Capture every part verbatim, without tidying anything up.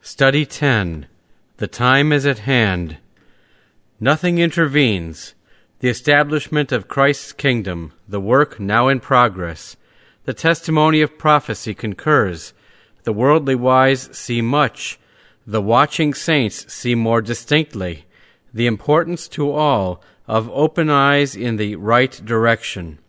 Study ten. The time is at hand. Nothing intervenes. The establishment of Christ's kingdom, the work now in progress. The testimony of prophecy concurs. The worldly wise see much. The watching saints see more distinctly. The importance to all of open eyes in the right direction.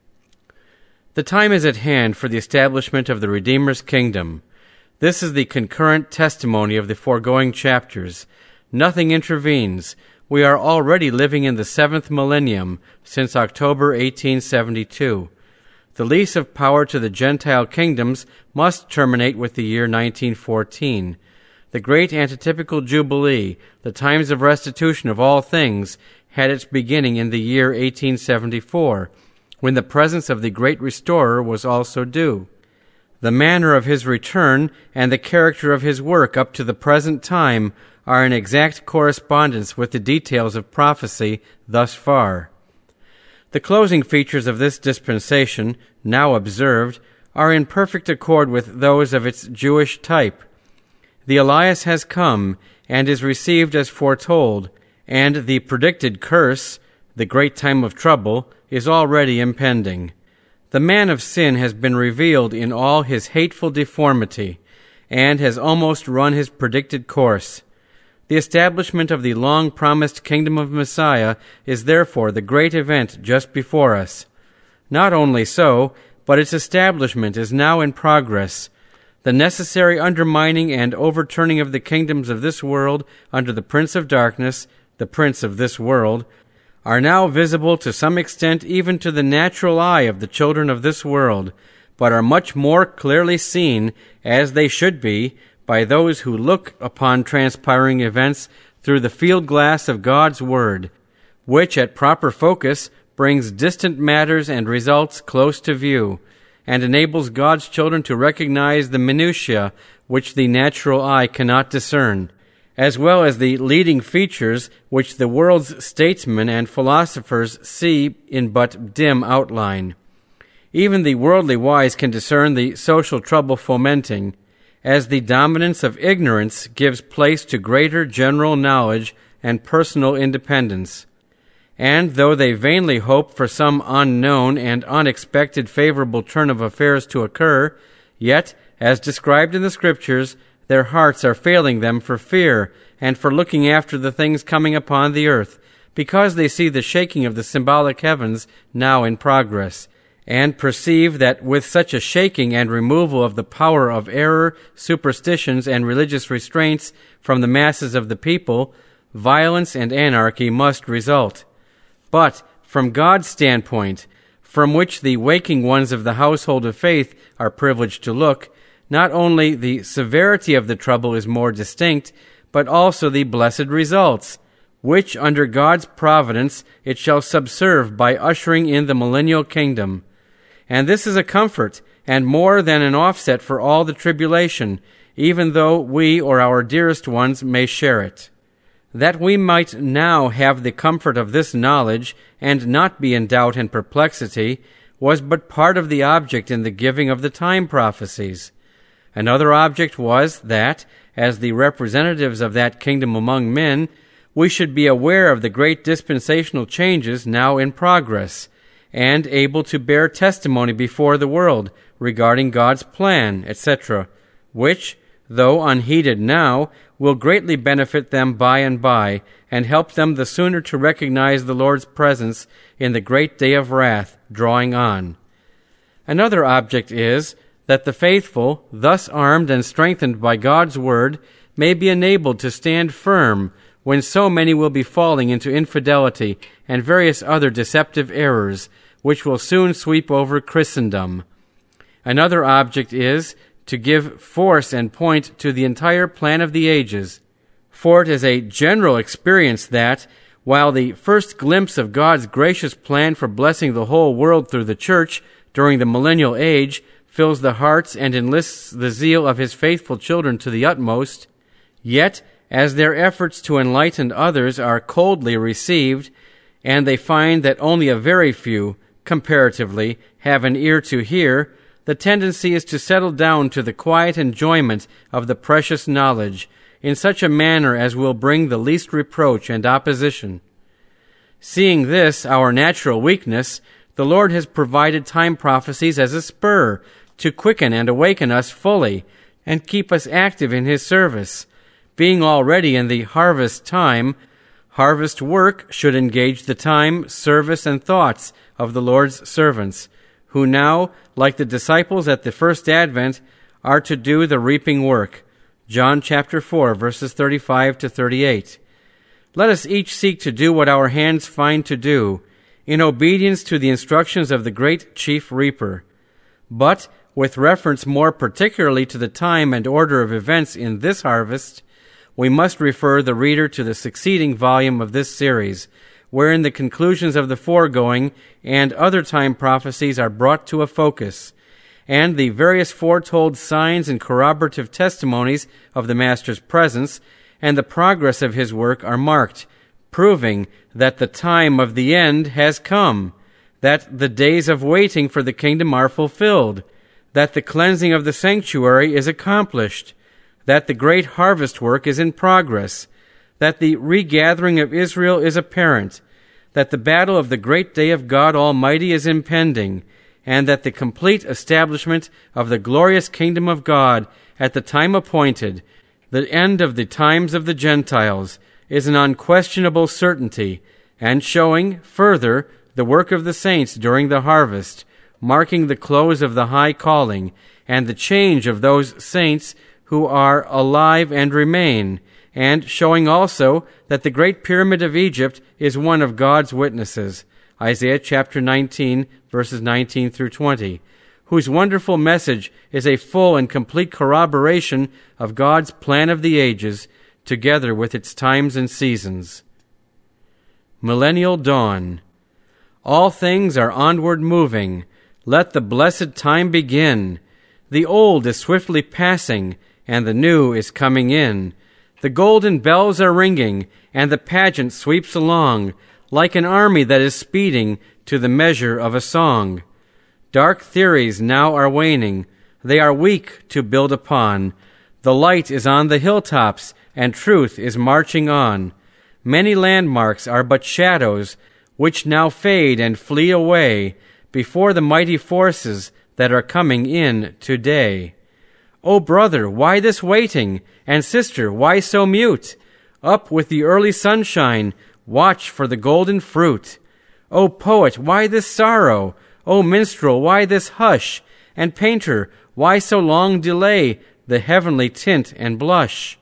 The time is at hand for the establishment of the Redeemer's kingdom. This is the concurrent testimony of the foregoing chapters. Nothing intervenes. We are already living in the seventh millennium since October eighteen seventy-two. The lease of power to the Gentile kingdoms must terminate with the year nineteen fourteen. The great antitypical Jubilee, the times of restitution of all things, had its beginning in the year eighteen seventy-four, when the presence of the great Restorer was also due. The manner of his return and the character of his work up to the present time are in exact correspondence with the details of prophecy thus far. The closing features of this dispensation, now observed, are in perfect accord with those of its Jewish type. The Elias has come and is received as foretold, and the predicted curse, the great time of trouble, is already impending. The man of sin has been revealed in all his hateful deformity, and has almost run his predicted course. The establishment of the long-promised kingdom of Messiah is therefore the great event just before us. Not only so, but its establishment is now in progress. The necessary undermining and overturning of the kingdoms of this world under the prince of darkness, the prince of this world, are now visible to some extent even to the natural eye of the children of this world, but are much more clearly seen, as they should be, by those who look upon transpiring events through the field glass of God's Word, which at proper focus brings distant matters and results close to view, and enables God's children to recognize the minutiae which the natural eye cannot discern, as well as the leading features which the world's statesmen and philosophers see in but dim outline. Even the worldly wise can discern the social trouble fomenting, as the dominance of ignorance gives place to greater general knowledge and personal independence. And though they vainly hope for some unknown and unexpected favorable turn of affairs to occur, yet, as described in the Scriptures, their hearts are failing them for fear and for looking after the things coming upon the earth, because they see the shaking of the symbolic heavens now in progress, and perceive that with such a shaking and removal of the power of error, superstitions, and religious restraints from the masses of the people, violence and anarchy must result. But from God's standpoint, from which the waking ones of the household of faith are privileged to look, not only the severity of the trouble is more distinct, but also the blessed results, which under God's providence it shall subserve by ushering in the millennial kingdom. And this is a comfort, and more than an offset for all the tribulation, even though we or our dearest ones may share it. That we might now have the comfort of this knowledge, and not be in doubt and perplexity, was but part of the object in the giving of the time prophecies. Another object was that, as the representatives of that kingdom among men, we should be aware of the great dispensational changes now in progress, and able to bear testimony before the world regarding God's plan, et cetera, which, though unheeded now, will greatly benefit them by and by, and help them the sooner to recognize the Lord's presence in the great day of wrath drawing on. Another object is that the faithful, thus armed and strengthened by God's word, may be enabled to stand firm when so many will be falling into infidelity and various other deceptive errors, which will soon sweep over Christendom. Another object is to give force and point to the entire plan of the ages, for it is a general experience that, while the first glimpse of God's gracious plan for blessing the whole world through the Church during the millennial age fills the hearts and enlists the zeal of his faithful children to the utmost, yet, as their efforts to enlighten others are coldly received, and they find that only a very few, comparatively, have an ear to hear, the tendency is to settle down to the quiet enjoyment of the precious knowledge, in such a manner as will bring the least reproach and opposition. Seeing this, our natural weakness, the Lord has provided time prophecies as a spur to quicken and awaken us fully and keep us active in his service. Being already in the harvest time, harvest work should engage the time, service, and thoughts of the Lord's servants, who now, like the disciples at the first advent, are to do the reaping work. John chapter four, verses thirty-five to thirty-eight. Let us each seek to do what our hands find to do, in obedience to the instructions of the great chief reaper. But, with reference more particularly to the time and order of events in this harvest, we must refer the reader to the succeeding volume of this series, wherein the conclusions of the foregoing and other time prophecies are brought to a focus, and the various foretold signs and corroborative testimonies of the Master's presence and the progress of his work are marked, proving that the time of the end has come, that the days of waiting for the kingdom are fulfilled, that the cleansing of the sanctuary is accomplished, that the great harvest work is in progress, that the regathering of Israel is apparent, that the battle of the great day of God Almighty is impending, and that the complete establishment of the glorious kingdom of God at the time appointed, the end of the times of the Gentiles, is an unquestionable certainty, and showing, further, the work of the saints during the harvest, marking the close of the high calling, and the change of those saints who are alive and remain, and showing also that the great pyramid of Egypt is one of God's witnesses, Isaiah chapter nineteen, verses nineteen through twenty, whose wonderful message is a full and complete corroboration of God's plan of the ages, together with its times and seasons. Millennial Dawn. All things are onward moving. Let the blessed time begin. The old is swiftly passing, and the new is coming in. The golden bells are ringing, and the pageant sweeps along, like an army that is speeding to the measure of a song. Dark theories now are waning. They are weak to build upon. The light is on the hilltops, and truth is marching on. Many landmarks are but shadows, which now fade and flee away before the mighty forces that are coming in today. O brother, why this waiting? And sister, why so mute? Up with the early sunshine, watch for the golden fruit. O poet, why this sorrow? O minstrel, why this hush? And painter, why so long delay the heavenly tint and blush?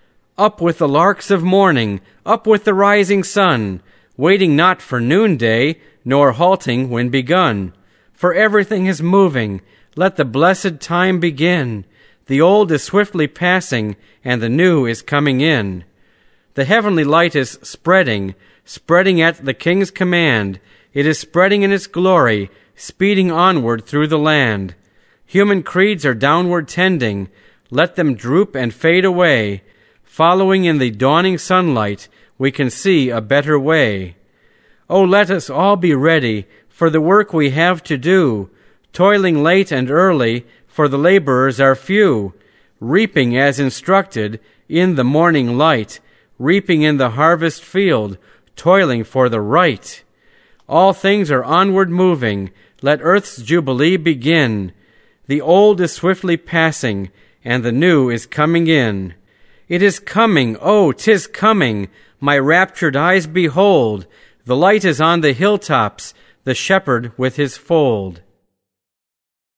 Up with the larks of morning, up with the rising sun, waiting not for noonday, nor halting when begun. For everything is moving, let the blessed time begin. The old is swiftly passing, and the new is coming in. The heavenly light is spreading, spreading at the King's command. It is spreading in its glory, speeding onward through the land. Human creeds are downward tending, let them droop and fade away. Following in the dawning sunlight, we can see a better way. Oh, let us all be ready for the work we have to do, toiling late and early, for the laborers are few, reaping as instructed in the morning light, reaping in the harvest field, toiling for the right. All things are onward moving, let earth's jubilee begin. The old is swiftly passing, and the new is coming in. It is coming, oh, 'tis coming, my raptured eyes behold. The light is on the hilltops, the shepherd with his fold.